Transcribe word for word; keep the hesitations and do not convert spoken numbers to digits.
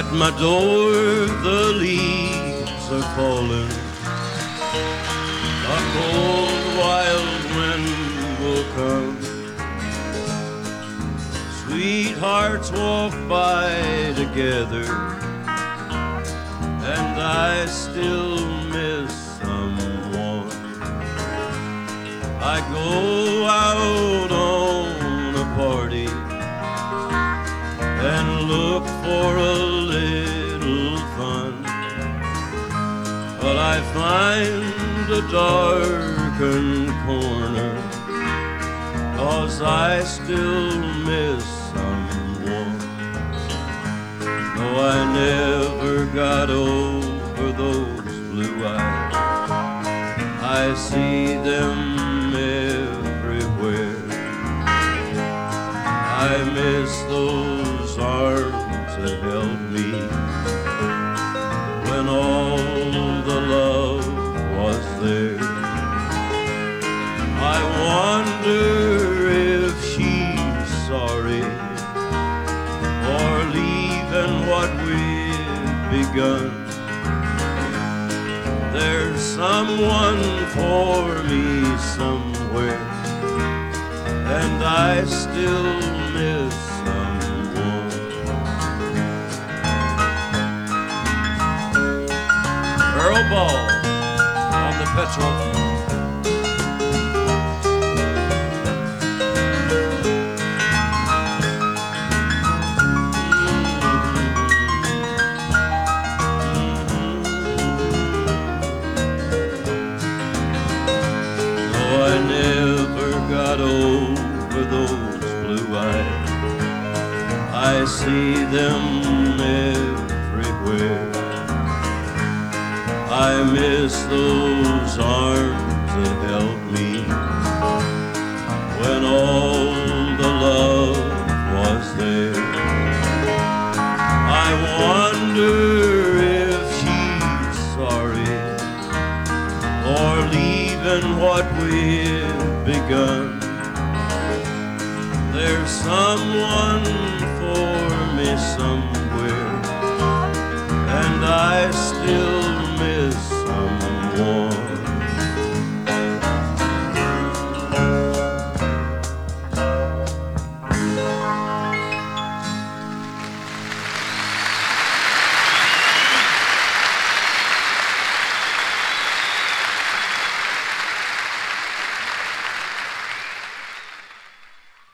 At my door the leaves are falling. A cold wild wind will come. Sweethearts walk by together, and I still miss someone. I go out on a party and look for a little fun, but I find a darkened corner, 'cause I still miss someone. No, I never got over those blue eyes. I see them everywhere. I miss those arms that held me when all the love was there. I wonder if she's sorry for leaving what we've begun. There's someone for me somewhere, and I still miss someone. Earl Ball on the petrol. I never got over those blue eyes. I see them everywhere. I miss those arms that held me when all the love was there. I wonder if she's sorry for leaving what we've begun. There's someone for me somewhere, and I still